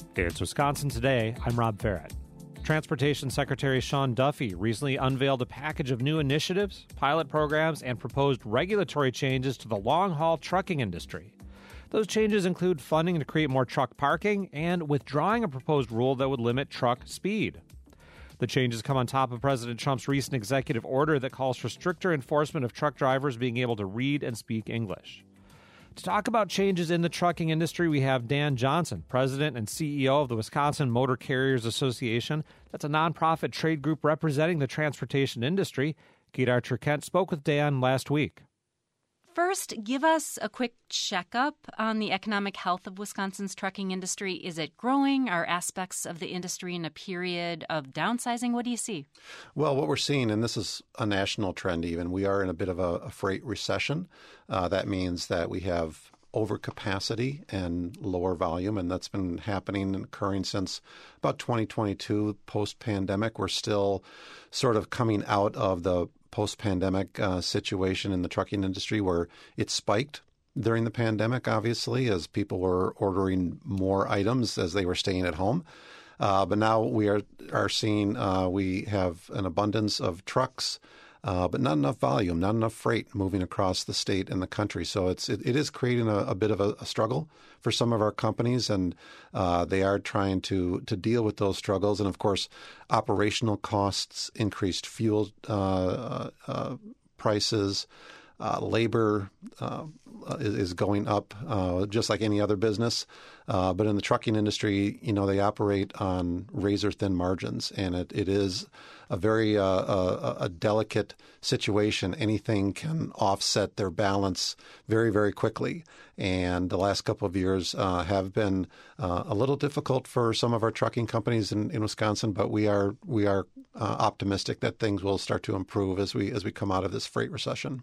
It's Wisconsin Today. I'm Rob Farrett. Transportation Secretary Sean Duffy recently unveiled a package of new initiatives, pilot programs, and proposed regulatory changes to the long-haul trucking industry. Those changes include funding to create more truck parking and withdrawing a proposed rule that would limit truck speed. The changes come on top of President Trump's recent executive order that calls for stricter enforcement of truck drivers being able to read and speak English. To talk about changes in the trucking industry, we have Dan Johnson, President and CEO of the Wisconsin Motor Carriers Association. That's a nonprofit trade group representing the transportation industry. Kedar Turkent spoke with Dan last week. First, give us a quick checkup on the economic health of Wisconsin's trucking industry. Is it growing? Are aspects of the industry in a period of downsizing? What do you see? Well, what we're seeing, and this is a national trend even, we are in a bit of a freight recession. That means that we have overcapacity and lower volume, and that's been happening and occurring since about 2022, post-pandemic. We're still sort of coming out of the post-pandemic situation in the trucking industry where it spiked during the pandemic, obviously, as people were ordering more items as they were staying at home. But now we are seeing we have an abundance of trucks, but not enough volume, not enough freight moving across the state and the country. So it is creating a bit of a struggle for some of our companies, and they are trying to deal with those struggles. And of course, operational costs, increased fuel prices, labor is going up just like any other business. But in the trucking industry, they operate on razor-thin margins, and it is a very a delicate situation. Anything can offset their balance very, very quickly. And the last couple of years have been a little difficult for some of our trucking companies in Wisconsin, but we are optimistic that things will start to improve as we come out of this freight recession.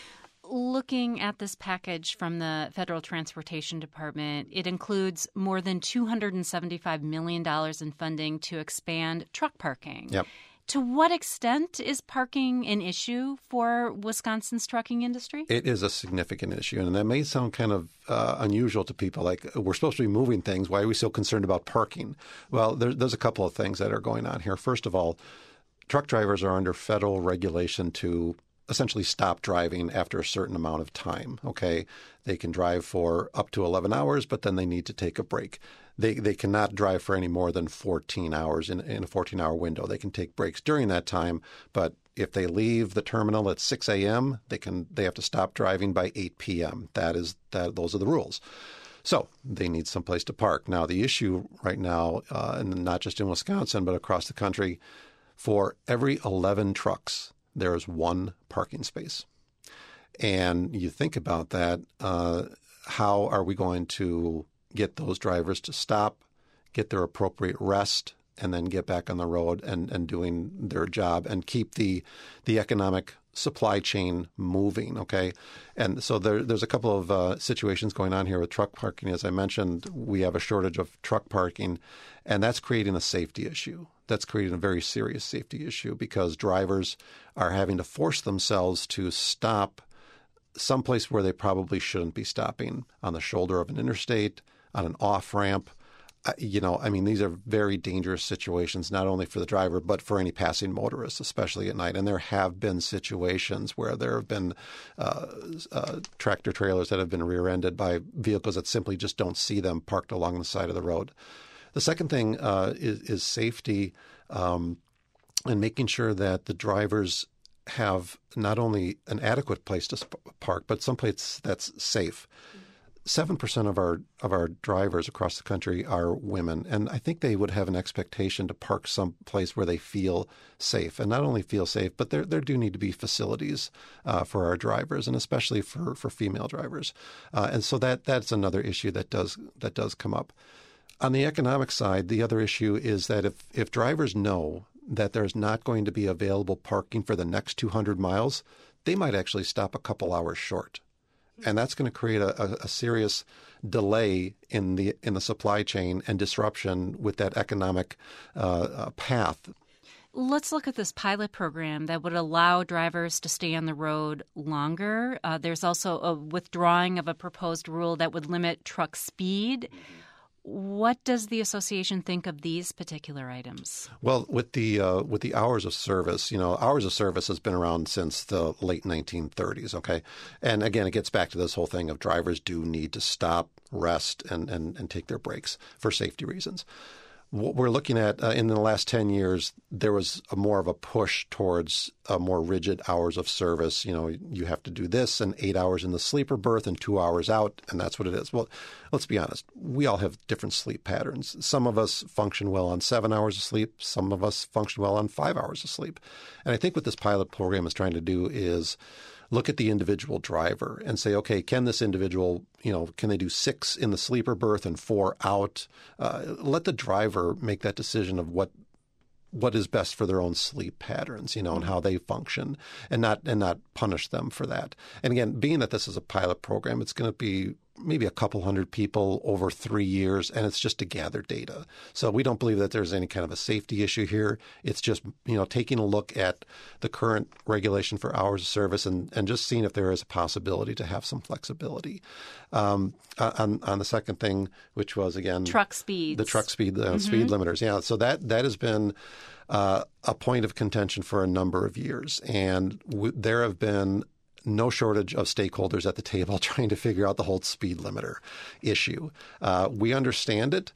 Looking at this package from the Federal Transportation Department, it includes more than $275 million in funding to expand truck parking. Yep. To what extent is parking an issue for Wisconsin's trucking industry? It is a significant issue, and that may sound kind of unusual to people. Like, we're supposed to be moving things. Why are we so concerned about parking? Well, there's a couple of things that are going on here. First of all, truck drivers are under federal regulation to essentially stop driving after a certain amount of time, okay? They can drive for up to 11 hours, but then they need to take a break. They cannot drive for any more than 14 hours in a 14-hour window. They can take breaks during that time, but if they leave the terminal at 6 a.m., they have to stop driving by 8 p.m. Those are the rules. So they need someplace to park. Now, the issue right now, and not just in Wisconsin, but across the country, for every 11 trucks, there is one parking space. And you think about that, how are we going to get those drivers to stop, get their appropriate rest, and then get back on the road and doing their job and keep the economic supply chain moving, okay? And so there's a couple of situations going on here with truck parking. As I mentioned, we have a shortage of truck parking, and that's creating a safety issue. That's creating a very serious safety issue because drivers are having to force themselves to stop someplace where they probably shouldn't be stopping, on the shoulder of an interstate, on an off-ramp. These are very dangerous situations, not only for the driver, but for any passing motorist, especially at night. And there have been situations where there have been tractor trailers that have been rear-ended by vehicles that simply just don't see them parked along the side of the road. The second thing is safety and making sure that the drivers have not only an adequate place to park, but someplace that's safe. 7% of our drivers across the country are women, and I think they would have an expectation to park someplace where they feel safe, and not only feel safe, but there do need to be facilities for our drivers, and especially for female drivers, and so that's another issue that does come up. On the economic side, the other issue is that if drivers know that there's not going to be available parking for the next 200 miles, they might actually stop a couple hours short. And that's going to create a serious delay in the supply chain and disruption with that economic path. Let's look at this pilot program that would allow drivers to stay on the road longer. There's also a withdrawing of a proposed rule that would limit truck speed. What does the association think of these particular items? Well, with the hours of service, hours of service has been around since the late 1930s. Okay, and again, it gets back to this whole thing of drivers do need to stop, rest, and take their breaks for safety reasons. What we're looking at in the last 10 years, there was more of a push towards more rigid hours of service. You have to do this and 8 hours in the sleeper berth and 2 hours out, and that's what it is. Well, let's be honest. We all have different sleep patterns. Some of us function well on 7 hours of sleep. Some of us function well on 5 hours of sleep. And I think what this pilot program is trying to do is look at the individual driver and say, okay, can this individual, can they do 6 in the sleeper berth and 4 out? Let the driver make that decision of what is best for their own sleep patterns, and how they function, and not punish them for that. And again, being that this is a pilot program, it's going to be maybe a couple hundred people over 3 years, and it's just to gather data. So we don't believe that there's any kind of a safety issue here. It's just, taking a look at the current regulation for hours of service and just seeing if there is a possibility to have some flexibility. On the second thing, which was, again, truck speeds. The truck speed, speed limiters. Yeah, so that has been a point of contention for a number of years. And there have been no shortage of stakeholders at the table trying to figure out the whole speed limiter issue. We understand it,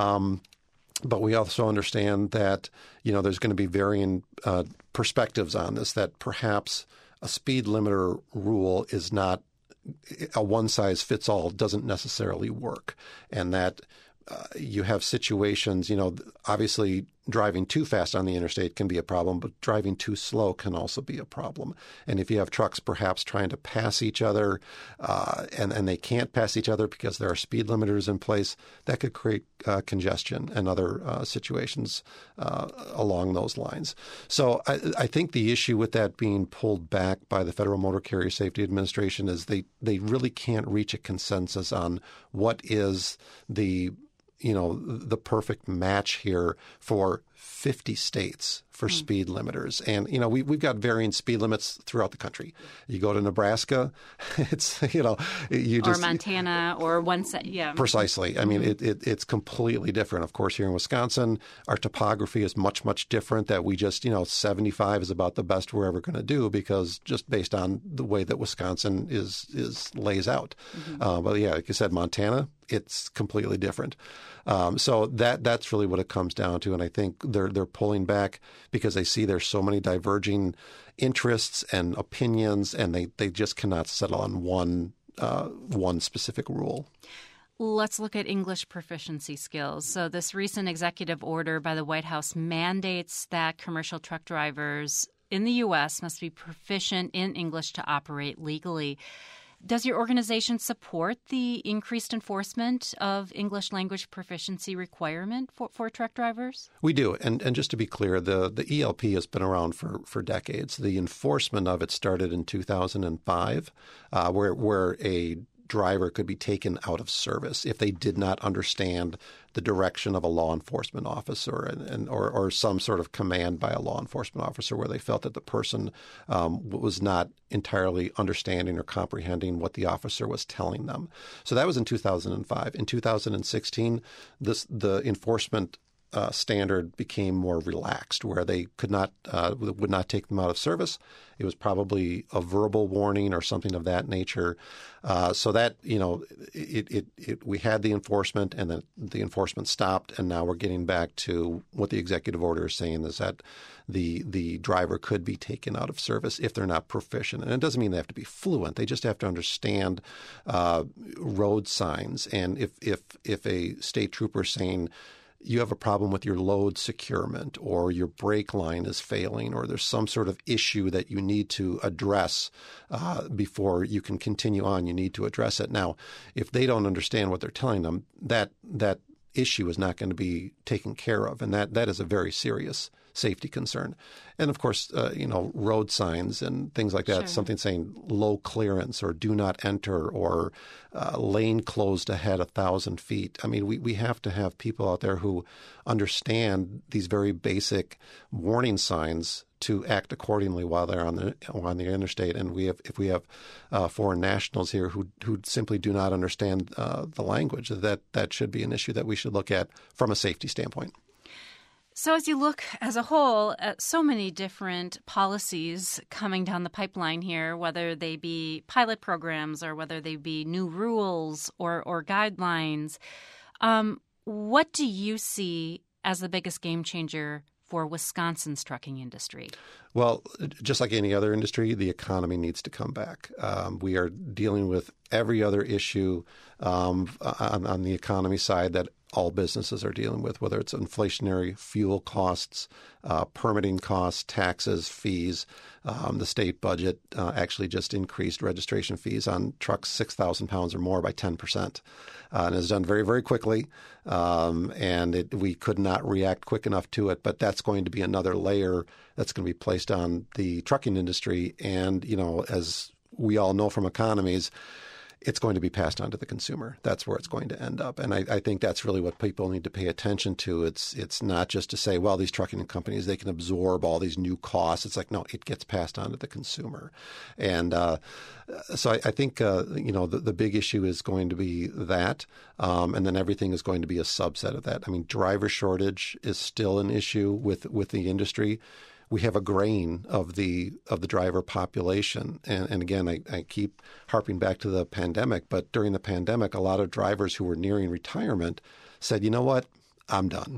but we also understand that, there's going to be varying perspectives on this, that perhaps a speed limiter rule is not a one-size-fits-all, doesn't necessarily work, and that you have situations, obviously driving too fast on the interstate can be a problem, but driving too slow can also be a problem. And if you have trucks perhaps trying to pass each other and they can't pass each other because there are speed limiters in place, that could create congestion and other situations along those lines. So I think the issue with that being pulled back by the Federal Motor Carrier Safety Administration is they really can't reach a consensus on what is the perfect match here for 50 states for speed limiters. And, we've got varying speed limits throughout the country. You go to Nebraska, it's, you just... Or Montana or one set, yeah. Precisely. I mean, it's completely different. Of course, here in Wisconsin, our topography is much, much different, that we just, 75 is about the best we're ever going to do, because just based on the way that Wisconsin lays out. But yeah, like you said, Montana, it's completely different. So that's really what it comes down to. And I think they're pulling back because they see there's so many diverging interests and opinions, and they just cannot settle on one specific rule. Let's look at English proficiency skills. So this recent executive order by the White House mandates that commercial truck drivers in the U.S. must be proficient in English to operate legally. Does your organization support the increased enforcement of English language proficiency requirement for truck drivers? We do. And just to be clear, the ELP has been around for decades. The enforcement of it started in 2005, where a driver could be taken out of service if they did not understand the direction of a law enforcement officer or some sort of command by a law enforcement officer where they felt that the person was not entirely understanding or comprehending what the officer was telling them. So that was in 2005. In 2016, the enforcement standard became more relaxed, where they would not take them out of service. It was probably a verbal warning or something of that nature. So that, we had the enforcement, and then the enforcement stopped, and now we're getting back to what the executive order is saying, is that the driver could be taken out of service if they're not proficient. And it doesn't mean they have to be fluent. They just have to understand road signs. And if a state trooper is saying, you have a problem with your load securement, or your brake line is failing, or there's some sort of issue that you need to address before you can continue on, you need to address it. Now, if they don't understand what they're telling them, that issue is not going to be taken care of, and that is a very serious safety concern. And of course, road signs and things like that, sure. Something saying low clearance or do not enter or lane closed ahead 1,000 feet. I mean, we have to have people out there who understand these very basic warning signs to act accordingly while they're on the interstate. And if we have foreign nationals here who simply do not understand the language, that should be an issue that we should look at from a safety standpoint. So as you look as a whole at so many different policies coming down the pipeline here, whether they be pilot programs or whether they be new rules or guidelines, what do you see as the biggest game changer for Wisconsin's trucking industry? Well, just like any other industry, the economy needs to come back. We are dealing with every other issue on the economy side that all businesses are dealing with, whether it's inflationary fuel costs, permitting costs, taxes, fees. The state budget actually just increased registration fees on trucks 6,000 pounds or more by 10%. And it's done very, very quickly. And we could not react quick enough to it. But that's going to be another layer that's going to be placed on the trucking industry. And, as we all know from economies, it's going to be passed on to the consumer. That's where it's going to end up. And I think that's really what people need to pay attention to. It's not just to say, well, these trucking companies, they can absorb all these new costs. It's like, no, it gets passed on to the consumer. And so I think, the big issue is going to be that. And then everything is going to be a subset of that. I mean, driver shortage is still an issue with the industry. We have a grain of the driver population. And again, I keep harping back to the pandemic, but during the pandemic, a lot of drivers who were nearing retirement said, you know what, I'm done.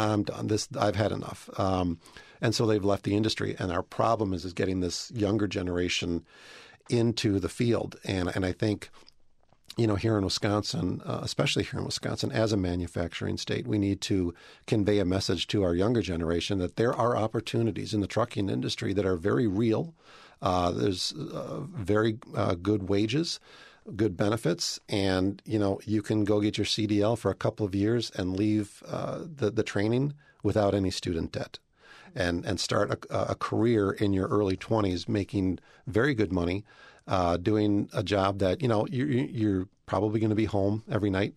I've had enough. And so they've left the industry. And our problem is getting this younger generation into the field. And I think, here in Wisconsin, especially here in Wisconsin, as a manufacturing state, we need to convey a message to our younger generation that there are opportunities in the trucking industry that are very real. There's very good wages, good benefits, and, you can go get your CDL for a couple of years and leave the training without any student debt and start a career in your early 20s making very good money. Doing a job that, you're probably going to be home every night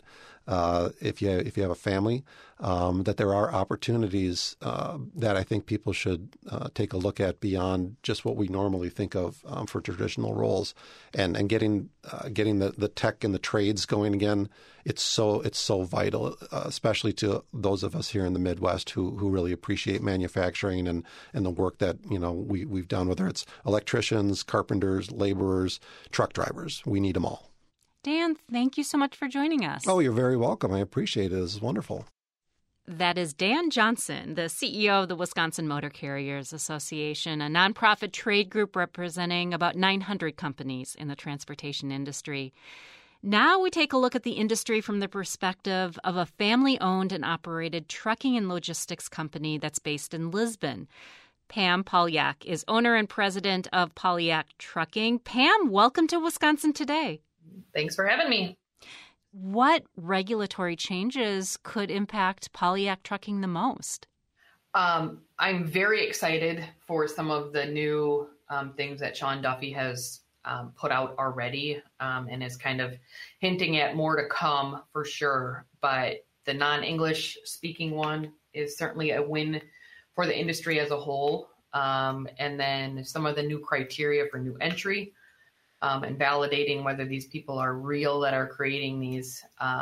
if you have a family, that there are opportunities that I think people should take a look at beyond just what we normally think of for traditional roles, and getting the tech and the trades going again. It's so vital, especially to those of us here in the Midwest who really appreciate manufacturing and the work that we've done, whether it's electricians, carpenters, laborers, truck drivers. We need them all. Dan, thank you so much for joining us. Oh, you're very welcome. I appreciate it. This is wonderful. That is Dan Johnson, the CEO of the Wisconsin Motor Carriers Association, a nonprofit trade group representing about 900 companies in the transportation industry. Now we take a look at the industry from the perspective of a family-owned and operated trucking and logistics company that's based in Lisbon. Pam Polyak is owner and president of Polyak Trucking. Pam, welcome to Wisconsin Today. Thanks for having me. What regulatory changes could impact Polyak Trucking the most? I'm very excited for some of the new things that Sean Duffy has put out already and is kind of hinting at more to come for sure. But the non-English speaking one is certainly a win for the industry as a whole. And then some of the new criteria for new entry. And validating whether these people are real that are creating these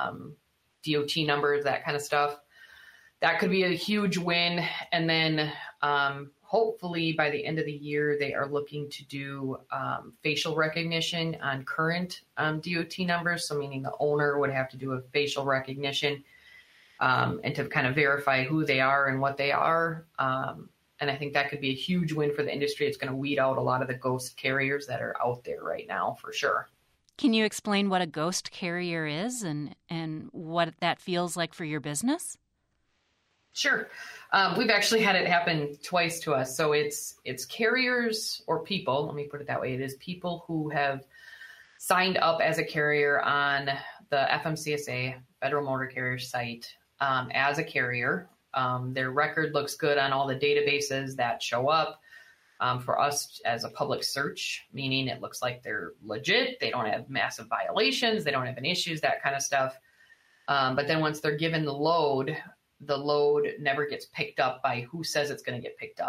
DOT numbers, that kind of stuff. That could be a huge win. And then hopefully by the end of the year, they are looking to do facial recognition on current DOT numbers. So meaning the owner would have to do a facial recognition and to kind of verify who they are and what they are. And I think that could be a huge win for the industry. It's going to weed out a lot of the ghost carriers that are out there right now, for sure. Can you explain what a ghost carrier is and what that feels like for your business? Sure. We've actually had it happen twice to us. So it's carriers or people, let me put it that way. It is people who have signed up as a carrier on the FMCSA, Federal Motor Carrier site, as a carrier. Their record looks good on all the databases that show up for us as a public search, meaning it looks like they're legit. They don't have massive violations. They don't have any issues, that kind of stuff. But then once they're given the load never gets picked up by who says it's going to get picked up.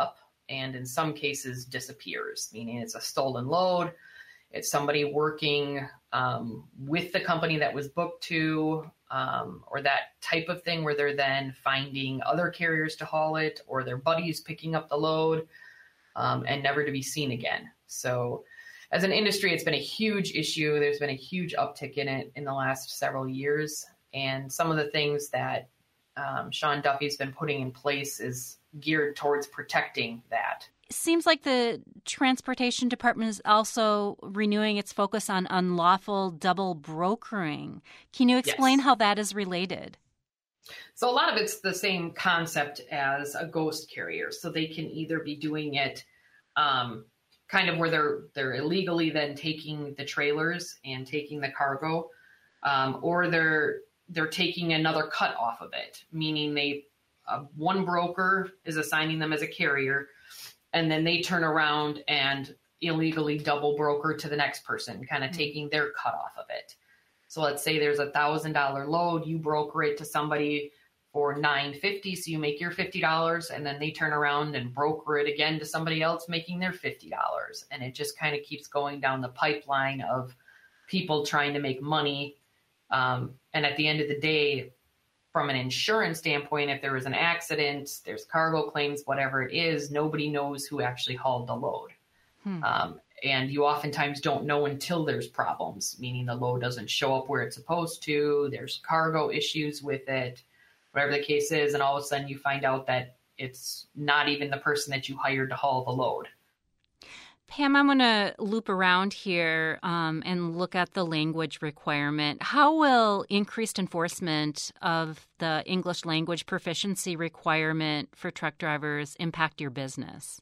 and in some cases disappears, meaning it's a stolen load. It's somebody working with the company that was booked to, or that type of thing where they're then finding other carriers to haul it, or their buddies picking up the load, and never to be seen again. So as an industry, it's been a huge issue. There's been a huge uptick in it in the last several years. And some of the things that Sean Duffy's been putting in place is geared towards protecting that. Seems like the Transportation Department is also renewing its focus on unlawful double brokering. Can you explain how that is related? So a lot of it's the same concept as a ghost carrier. So they can either be doing it kind of where they're illegally then taking the trailers and taking the cargo, or they're taking another cut off of it, meaning one broker is assigning them as a carrier, and then they turn around and illegally double broker to the next person, kind of taking their cut off of it. So let's say there's $1,000 load, you broker it to somebody for $950, so you make your $50, and then they turn around and broker it again to somebody else, making their $50. And it just kind of keeps going down the pipeline of people trying to make money. And at the end of the day, from an insurance standpoint, if there was an accident, there's cargo claims, whatever it is, nobody knows who actually hauled the load. And you oftentimes don't know until there's problems, meaning the load doesn't show up where it's supposed to, there's cargo issues with it, whatever the case is, and all of a sudden you find out that it's not even the person that you hired to haul the load. Pam, I'm going to loop around here and look at the language requirement. How will increased enforcement of the English language proficiency requirement for truck drivers impact your business?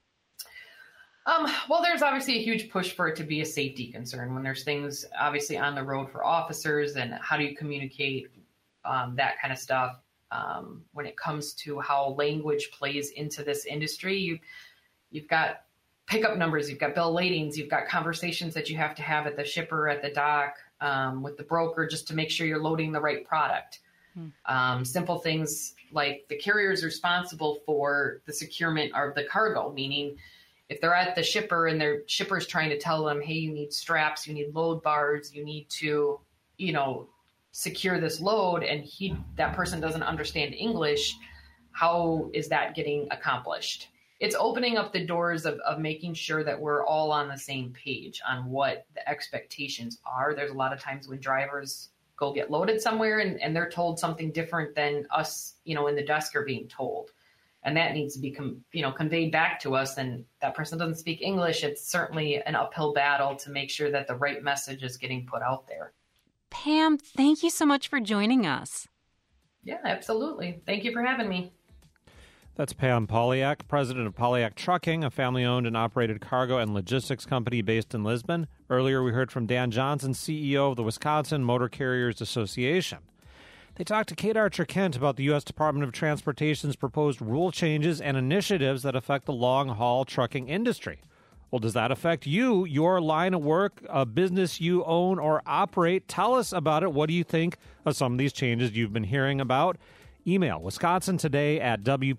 Well, there's obviously a huge push for it to be a safety concern when there's things obviously on the road for officers, and how do you communicate that kind of stuff. When it comes to how language plays into this industry, you've got pickup numbers, you've got bill ladings, you've got conversations that you have to have at the shipper, at the dock, with the broker, just to make sure you're loading the right product. Simple things like the carrier is responsible for the securement of the cargo, meaning if they're at the shipper and their shipper's trying to tell them, hey, you need straps, you need load bars, you need to, secure this load, and that person doesn't understand English, how is that getting accomplished? It's opening up the doors of making sure that we're all on the same page on what the expectations are. There's a lot of times when drivers go get loaded somewhere and they're told something different than us, in the desk are being told. And that needs to be, conveyed back to us. And that person doesn't speak English. It's certainly an uphill battle to make sure that the right message is getting put out there. Pam, thank you so much for joining us. Yeah, absolutely. Thank you for having me. That's Pam Polyak, president of Polyak Trucking, a family-owned and operated cargo and logistics company based in Lisbon. Earlier, we heard from Dan Johnson, CEO of the Wisconsin Motor Carriers Association. They talked to Kate Archer-Kent about the U.S. Department of Transportation's proposed rule changes and initiatives that affect the long-haul trucking industry. Well, does that affect you, your line of work, a business you own or operate? Tell us about it. What do you think of some of these changes you've been hearing about? Email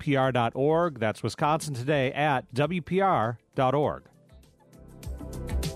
wisconsintoday@wpr.org. That's wisconsintoday@wpr.org.